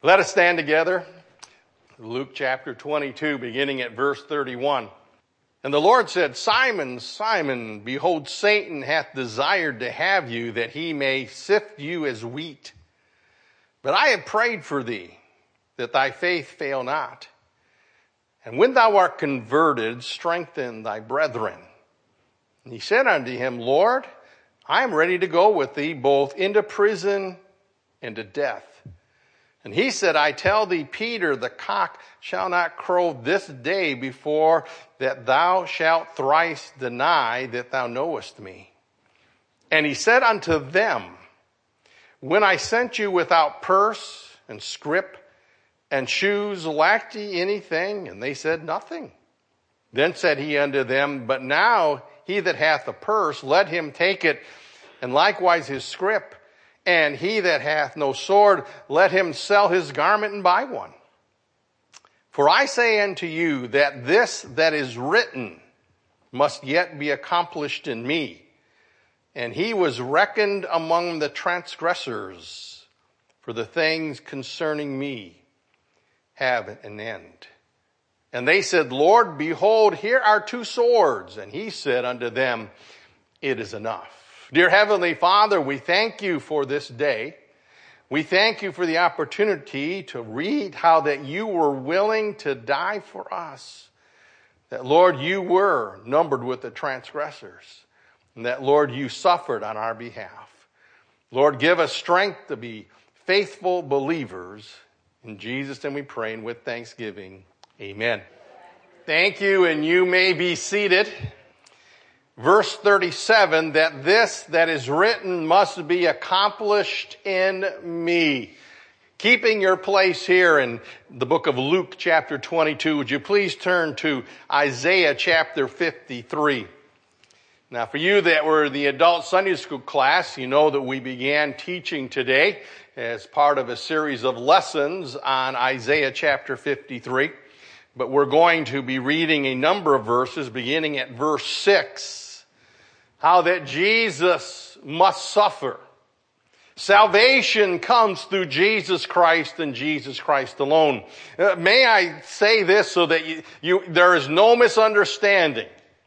Let us stand together. Luke chapter 22, beginning at verse 31. And the Lord said, Simon, Simon, behold, Satan hath desired to have you, that he may sift you as wheat. But I have prayed for thee, that thy faith fail not. And when thou art converted, strengthen thy brethren. And he said unto him, Lord, I am ready to go with thee both into prison and to death. And he said, I tell thee, Peter, the cock shall not crow this day before that thou shalt thrice deny that thou knowest me. And he said unto them, when I sent you without purse and scrip and shoes, lacked ye anything? And they said, nothing. Then said he unto them, but now he that hath a purse, let him take it, and likewise his scrip. And he that hath no sword, let him sell his garment and buy one. For I say unto you that this that is written must yet be accomplished in me. And he was reckoned among the transgressors, for the things concerning me have an end. And they said, Lord, behold, here are 2 swords. And he said unto them, it is enough. Dear Heavenly Father, we thank you for this day. We thank you for the opportunity to read how that you were willing to die for us. That, Lord, you were numbered with the transgressors. And that, Lord, you suffered on our behalf. Lord, give us strength to be faithful believers. In Jesus' name we pray, and with thanksgiving, amen. Thank you, and you may be seated. Verse 37, that this that is written must be accomplished in me. Keeping your place here in the book of Luke chapter 22, would you please turn to Isaiah chapter 53. Now for you that were the adult Sunday school class, you know that we began teaching today as part of a series of lessons on Isaiah chapter 53. But we're going to be reading a number of verses beginning at verse 6. How that Jesus must suffer. Salvation comes through Jesus Christ and Jesus Christ alone. May I say this so that there is no misunderstanding.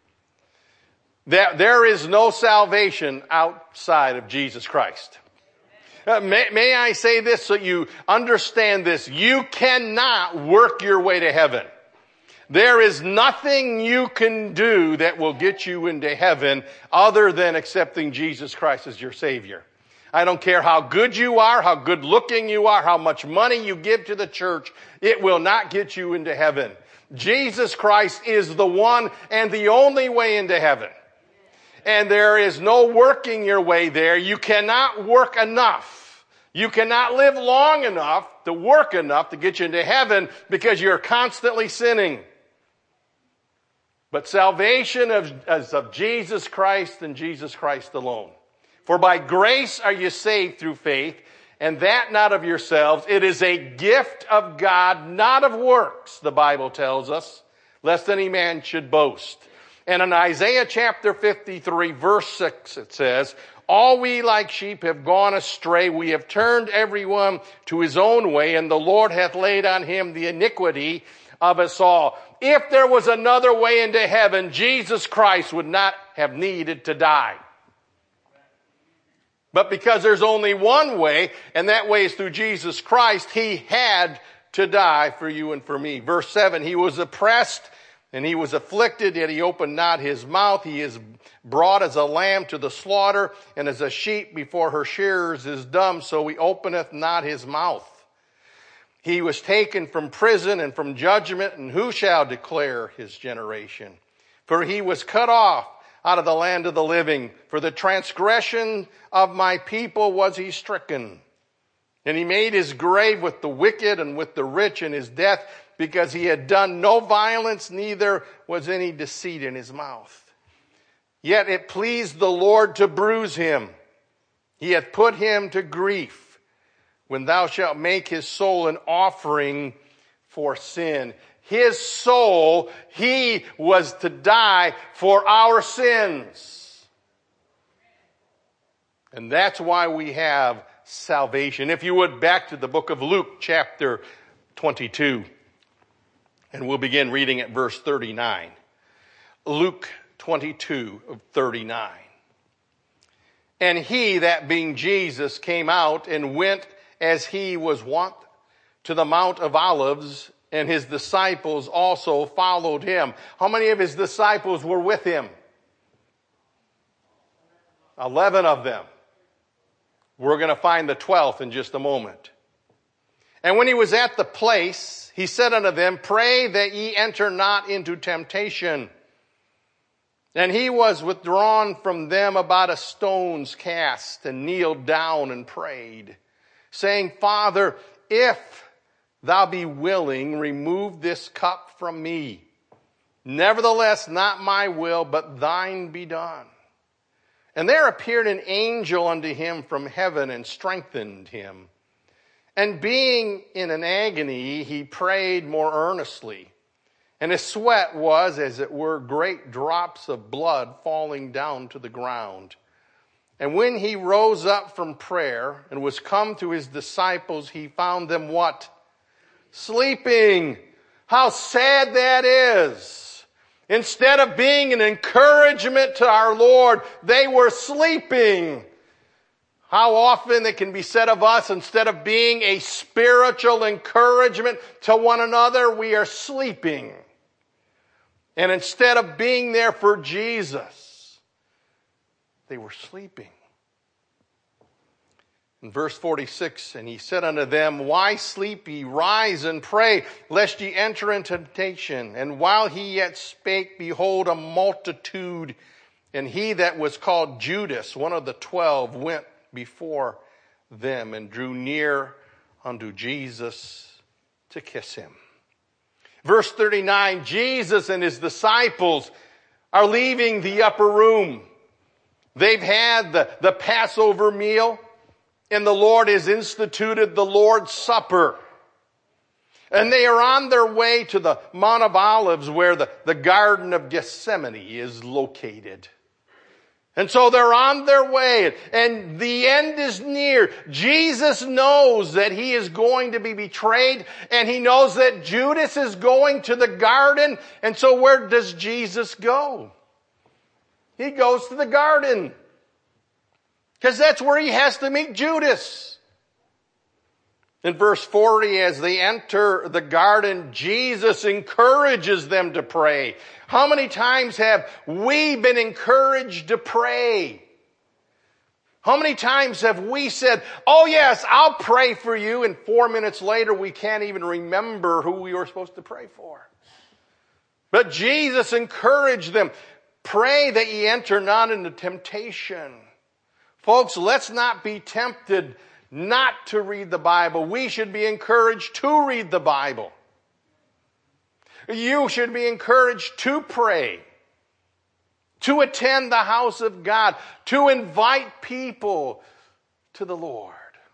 That there is no salvation outside of Jesus Christ. May I say this so you understand this. You cannot work your way to heaven. There is nothing you can do that will get you into heaven other than accepting Jesus Christ as your Savior. I don't care how good you are, how good looking you are, how much money you give to the church. It will not get you into heaven. Jesus Christ is the one and the only way into heaven. And there is no working your way there. You cannot work enough. You cannot live long enough to work enough to get you into heaven because you're constantly sinning. But salvation is of Jesus Christ and Jesus Christ alone. For by grace are you saved through faith, and that not of yourselves. It is a gift of God, not of works, the Bible tells us, lest any man should boast. And in Isaiah chapter 53, verse 6, it says, all we like sheep have gone astray. We have turned everyone to his own way, and the Lord hath laid on him the iniquity of us all. If there was another way into heaven, Jesus Christ would not have needed to die. But because there's only one way, and that way is through Jesus Christ, he had to die for you and for me. Verse 7, he was oppressed and he was afflicted, yet he opened not his mouth. He is brought as a lamb to the slaughter, and as a sheep before her shearers is dumb, so he openeth not his mouth. He was taken from prison and from judgment, and who shall declare his generation? For he was cut off out of the land of the living. For the transgression of my people was he stricken. And he made his grave with the wicked and with the rich in his death, because he had done no violence, neither was any deceit in his mouth. Yet it pleased the Lord to bruise him. He hath put him to grief. When thou shalt make his soul an offering for sin. His soul, he was to die for our sins. And that's why we have salvation. If you would, back to the book of Luke, chapter 22. And we'll begin reading at verse 39. Luke 22 of 39. And he, that being Jesus, came out and went as he was wont to the Mount of Olives, and his disciples also followed him. How many of his disciples were with him? 11 of them. We're going to find the 12th in just a moment. And when he was at the place, he said unto them, Pray that ye enter not into temptation. And he was withdrawn from them about a stone's cast, and kneeled down and prayed, saying, Father, if thou be willing, remove this cup from me. Nevertheless, not my will, but thine be done. And there appeared an angel unto him from heaven, and strengthened him. And being in an agony, he prayed more earnestly. And his sweat was, as it were, great drops of blood falling down to the ground. And when he rose up from prayer and was come to his disciples, he found them what? Sleeping. How sad that is. Instead of being an encouragement to our Lord, they were sleeping. How often it can be said of us, instead of being a spiritual encouragement to one another, we are sleeping. And instead of being there for Jesus, they were sleeping. In verse 46, and he said unto them, Why sleep ye? Rise and pray, lest ye enter into temptation. And while he yet spake, behold, a multitude, and he that was called Judas, one of the 12, went before them and drew near unto Jesus to kiss him. Verse 39, Jesus and his disciples are leaving the upper room. They've had the Passover meal, and the Lord has instituted the Lord's Supper. And they are on their way to the Mount of Olives, where the Garden of Gethsemane is located. And so they're on their way, and the end is near. Jesus knows that he is going to be betrayed, and he knows that Judas is going to the garden. And so where does Jesus go? He goes to the garden, because that's where he has to meet Judas. In verse 40, as they enter the garden, Jesus encourages them to pray. How many times have we been encouraged to pray? How many times have we said, oh yes, I'll pray for you, and 4 minutes later we can't even remember who we were supposed to pray for? But Jesus encouraged them, pray that ye enter not into temptation. Folks, let's not be tempted not to read the Bible. We should be encouraged to read the Bible. You should be encouraged to pray, to attend the house of God, to invite people to the Lord.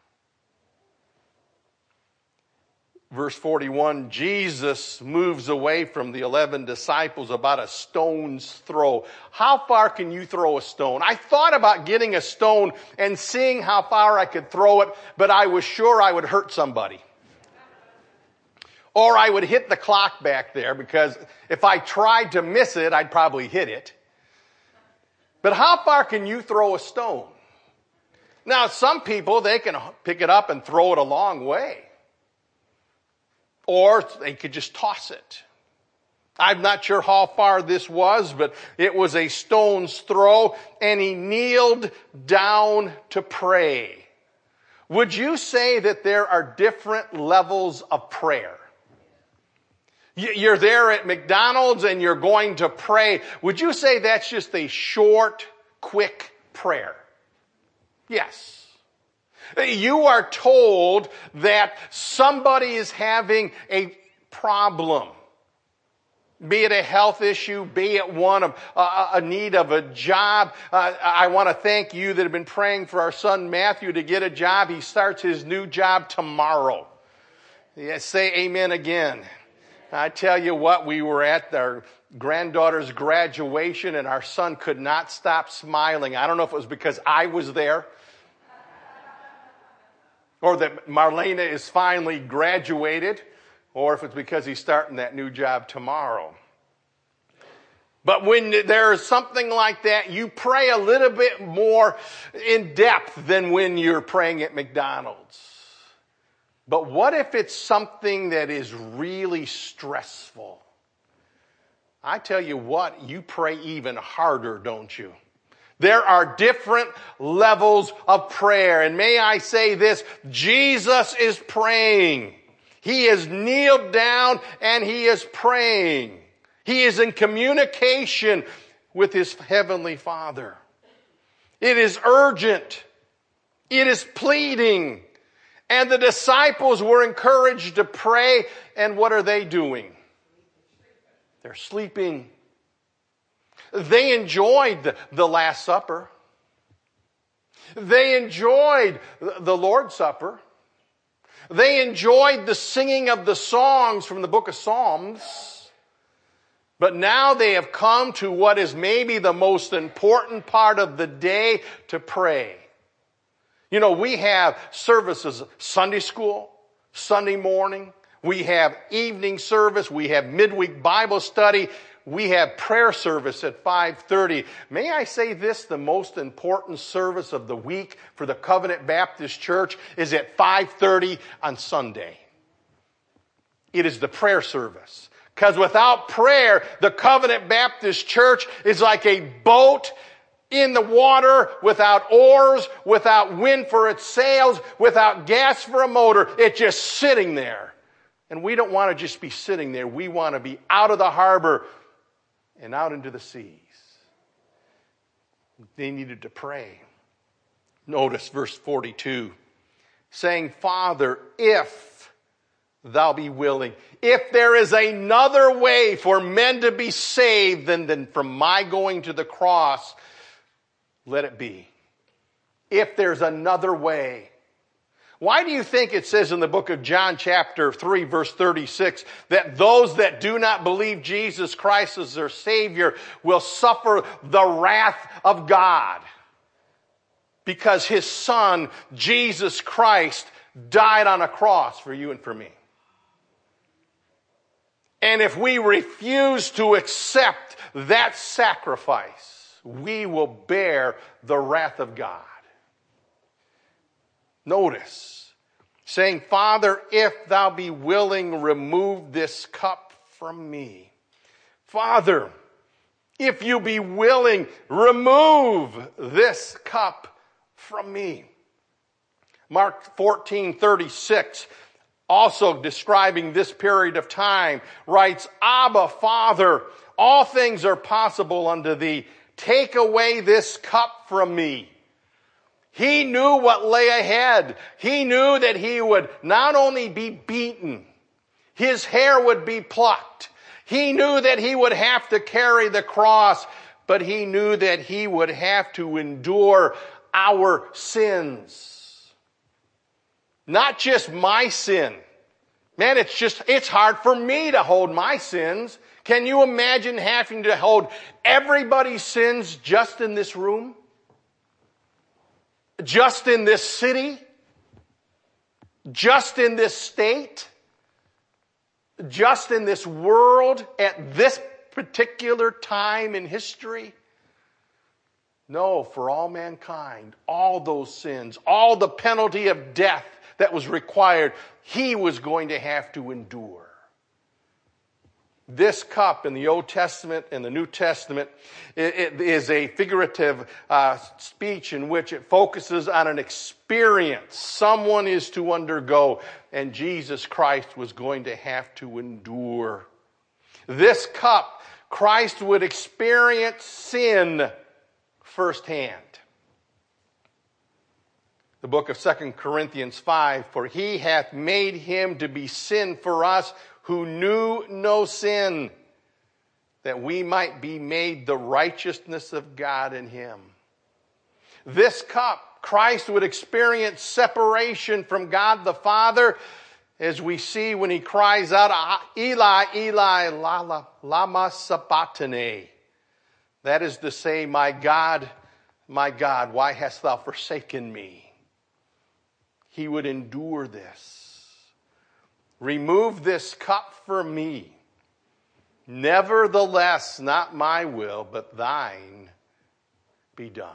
Verse 41, Jesus moves away from the 11 disciples about a stone's throw. How far can you throw a stone? I thought about getting a stone and seeing how far I could throw it, but I was sure I would hurt somebody. Or I would hit the clock back there, because if I tried to miss it, I'd probably hit it. But how far can you throw a stone? Now, some people, they can pick it up and throw it a long way. Or they could just toss it. I'm not sure how far this was, but it was a stone's throw, and he kneeled down to pray. Would you say that there are different levels of prayer? You're there at McDonald's and you're going to pray. Would you say that's just a short, quick prayer? Yes. You are told that somebody is having a problem. Be it a health issue, be it one of a need of a job. I want to thank you that have been praying for our son Matthew to get a job. He starts his new job tomorrow. Yes, say amen again. I tell you what, we were at our granddaughter's graduation and our son could not stop smiling. I don't know if it was because I was there. or that Marlena is finally graduated, or if it's because he's starting that new job tomorrow. But when there's something like that, you pray a little bit more in depth than when you're praying at McDonald's. But what if it's something that is really stressful? I tell you what, you pray even harder, don't you? There are different levels of prayer. And may I say this, Jesus is praying. He is kneeled down and he is praying. He is in communication with his heavenly Father. It is urgent. It is pleading. And the disciples were encouraged to pray. And what are they doing? They're sleeping. They enjoyed the Last Supper. They enjoyed the Lord's Supper. They enjoyed the singing of the songs from the book of Psalms. But now they have come to what is maybe the most important part of the day, to pray. You know, we have services, Sunday school, Sunday morning. We have evening service. We have midweek Bible study. We have prayer service at 5:30. May I say this, the most important service of the week for the Covenant Baptist Church is at 5:30 on Sunday. It is the prayer service. Because without prayer, the Covenant Baptist Church is like a boat in the water without oars, without wind for its sails, without gas for a motor. It's just sitting there. And we don't want to just be sitting there. We want to be out of the harbor and out into the seas. They needed to pray. Notice verse 42, saying, Father, if thou be willing. If there is another way for men to be saved than from my going to the cross, let it be. If there's another way. Why do you think it says in the book of John chapter 3 verse 36 that those that do not believe Jesus Christ as their Savior will suffer the wrath of God? Because his Son, Jesus Christ, died on a cross for you and for me. And if we refuse to accept that sacrifice, we will bear the wrath of God. Notice, saying, Father, if thou be willing, remove this cup from me. Father, if you be willing, remove this cup from me. Mark 14:36. Also describing this period of time, writes, Abba, Father, all things are possible unto thee. Take away this cup from me. He knew what lay ahead. He knew that he would not only be beaten, his hair would be plucked. He knew that he would have to carry the cross, but he knew that he would have to endure our sins. Not just my sin. Man, it's hard for me to hold my sins. Can you imagine having to hold everybody's sins just in this room? Just in this city? Just in this state? Just in this world at this particular time in history? No, for all mankind, all those sins, all the penalty of death that was required, he was going to have to endure. This cup in the Old Testament and the New Testament, it is a figurative speech in which it focuses on an experience someone is to undergo, and Jesus Christ was going to have to endure. This cup, Christ would experience sin firsthand. The book of 2 Corinthians 5, for he hath made him to be sin for us who knew no sin, that we might be made the righteousness of God in him. This cup, Christ would experience separation from God the Father, as we see when he cries out, Eli, Eli, lama sabachthani. That is to say, my God, why hast thou forsaken me? he would endure this. Remove this cup from me. Nevertheless, not my will, but thine be done.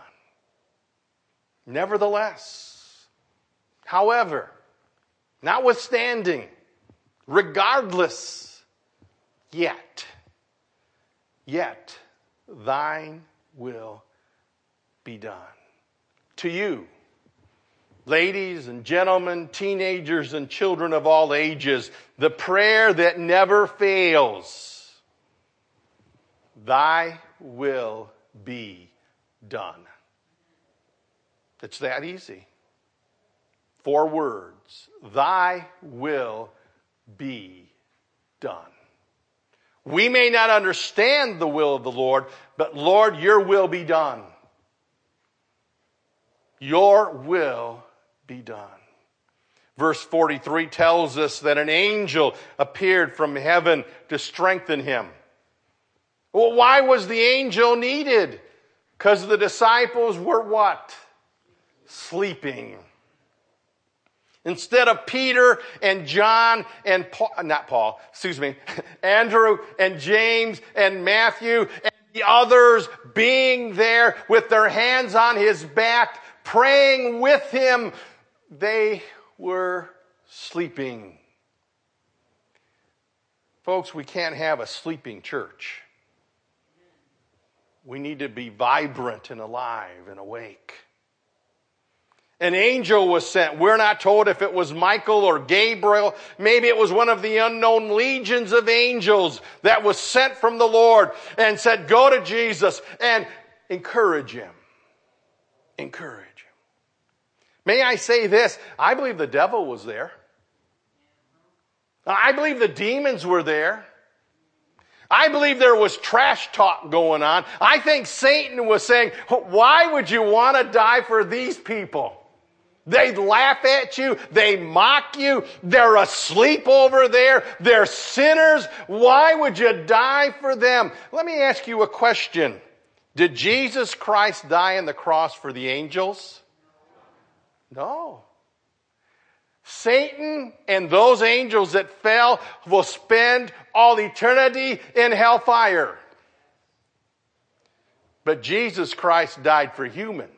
Nevertheless, however, notwithstanding, regardless, yet, thine will be done. To you, ladies and gentlemen, teenagers and children of all ages, the prayer that never fails, thy will be done. It's that easy. 4 words. Thy will be done. We may not understand the will of the Lord, but Lord, your will be done. Your will be done. Verse 43 tells us that an angel appeared from heaven to strengthen him. Well, why was the angel needed? Because the disciples were what? Sleeping. Instead of Peter and John and Andrew and James and Matthew and the others being there with their hands on his back, praying with him, they were sleeping. Folks, we can't have a sleeping church. We need to be vibrant and alive and awake. An angel was sent. We're not told if it was Michael or Gabriel. Maybe it was one of the unknown legions of angels that was sent from the Lord and said, go to Jesus and encourage him. Encourage him. May I say this? I believe the devil was there. I believe the demons were there. I believe there was trash talk going on. I think Satan was saying, why would you want to die for these people? They laugh at you. They mock you. They're asleep over there. They're sinners. Why would you die for them? Let me ask you a question. Did Jesus Christ die on the cross for the angels? No. Satan and those angels that fell will spend all eternity in hellfire. But Jesus Christ died for humans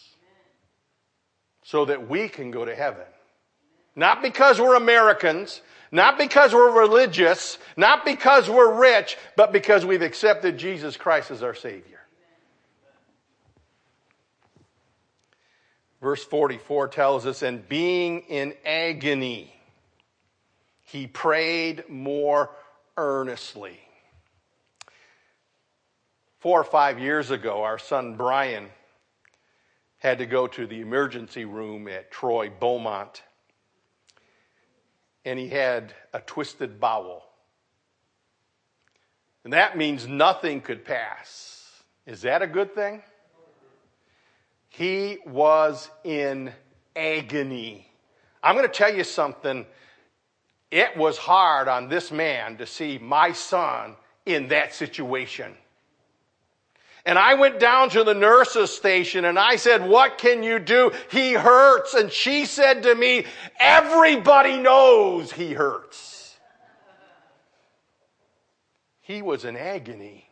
so that we can go to heaven. Not because we're Americans, not because we're religious, not because we're rich, but because we've accepted Jesus Christ as our Savior. Verse 44 tells us, and being in agony, he prayed more earnestly. 4 or 5 years ago, our son Brian had to go to the emergency room at Troy Beaumont, and he had a twisted bowel. And that means nothing could pass. Is that a good thing? He was in agony. I'm going to tell you something. It was hard on this man to see my son in that situation. And I went down to the nurse's station and I said, what can you do? He hurts. And she said to me, everybody knows he hurts. He was in agony.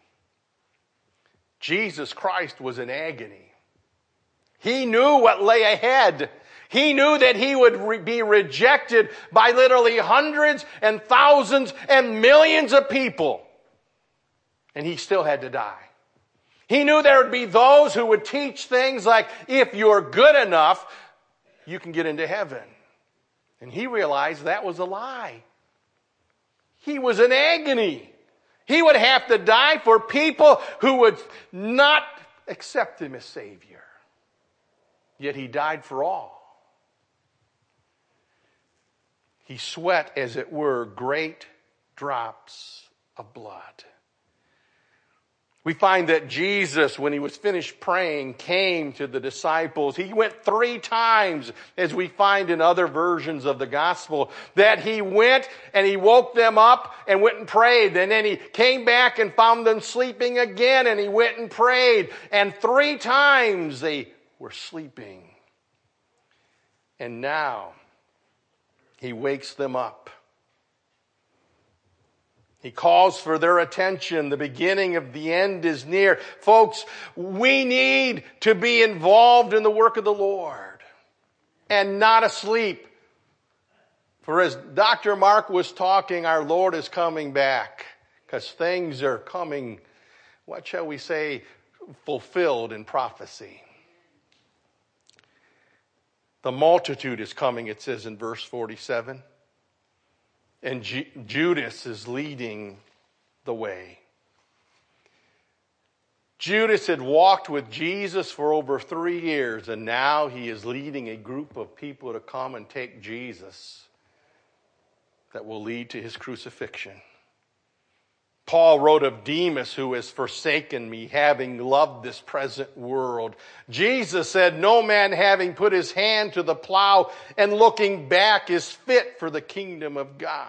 Jesus Christ was in agony. He knew what lay ahead. He knew that he would be rejected by literally hundreds and thousands and millions of people. And he still had to die. He knew there would be those who would teach things like, if you're good enough, you can get into heaven. And he realized that was a lie. He was in agony. He would have to die for people who would not accept him as Savior. Yet he died for all. He sweat, as it were, great drops of blood. We find that Jesus, when he was finished praying, came to the disciples. He went 3 times, as we find in other versions of the gospel, that he went and he woke them up and went and prayed. And then he came back and found them sleeping again and he went and prayed. And 3 times they were sleeping. And now He wakes them up. He calls for their attention. The beginning of the end is near. Folks, we need to be involved in the work of the Lord and not asleep. For as Dr. Mark was talking, our Lord is coming back because things are coming, what shall we say, fulfilled in prophecy. The multitude is coming, it says in verse 47. And Judas is leading the way. Judas had walked with Jesus for over 3 years, and now he is leading a group of people to come and take Jesus that will lead to his crucifixion. Paul wrote of Demas, who has forsaken me, having loved this present world. Jesus said, no man having put his hand to the plow and looking back is fit for the kingdom of God.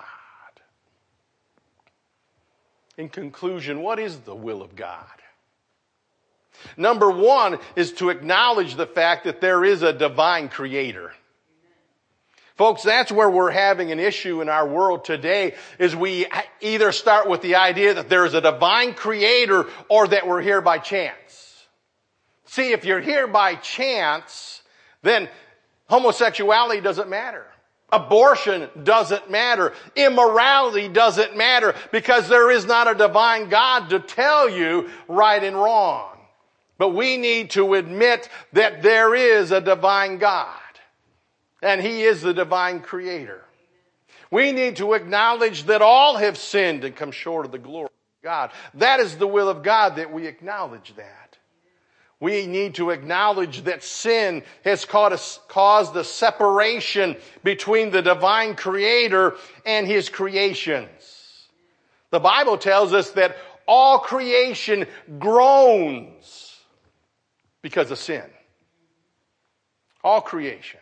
In conclusion, what is the will of God? Number one is to acknowledge the fact that there is a divine creator. Folks, that's where we're having an issue in our world today, is we either start with the idea that there is a divine creator or that we're here by chance. See, if you're here by chance, then homosexuality doesn't matter. Abortion doesn't matter. Immorality doesn't matter, because there is not a divine God to tell you right and wrong. But we need to admit that there is a divine God. And He is the divine creator. We need to acknowledge that all have sinned and come short of the glory of God. That is the will of God, that we acknowledge that. We need to acknowledge that sin has caused a separation between the divine creator and His creations. The Bible tells us that all creation groans because of sin. All creation.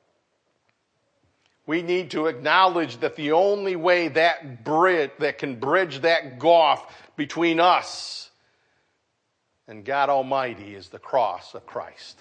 We need to acknowledge that the only way that can bridge that gulf between us and God Almighty is the cross of Christ.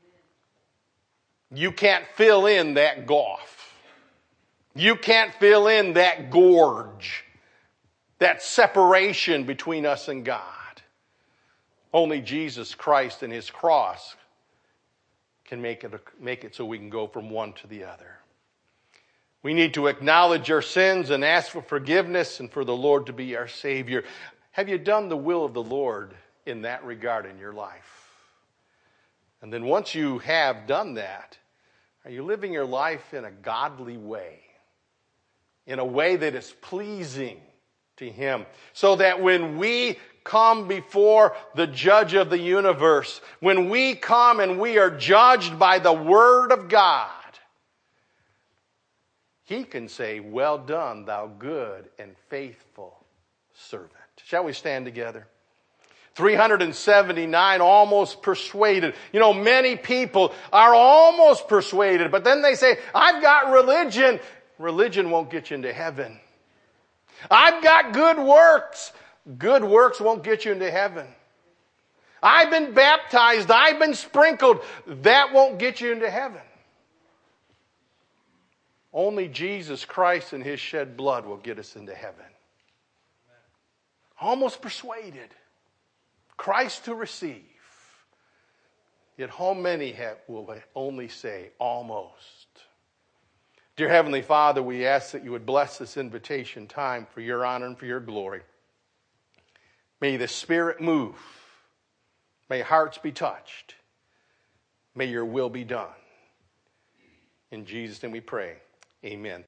You can't fill in that gulf. You can't fill in that gorge, that separation between us and God. Only Jesus Christ and His cross can make it so we can go from one to the other. We need to acknowledge our sins and ask for forgiveness and for the Lord to be our Savior. Have you done the will of the Lord in that regard in your life? And then once you have done that, are you living your life in a godly way? In a way that is pleasing to Him? So that when we come before the judge of the universe, when we come and we are judged by the Word of God, He can say, well done, thou good and faithful servant. Shall we stand together? 379 almost persuaded. You know, many people are almost persuaded, but then they say, I've got religion. Religion won't get you into heaven. I've got good works. Good works won't get you into heaven. I've been baptized. I've been sprinkled. That won't get you into heaven. Only Jesus Christ and His shed blood will get us into heaven. Almost persuaded. Christ to receive. Yet how many will only say, almost? Dear Heavenly Father, we ask that You would bless this invitation time for Your honor and for Your glory. May the Spirit move. May hearts be touched. May Your will be done. In Jesus' name we pray. Amen.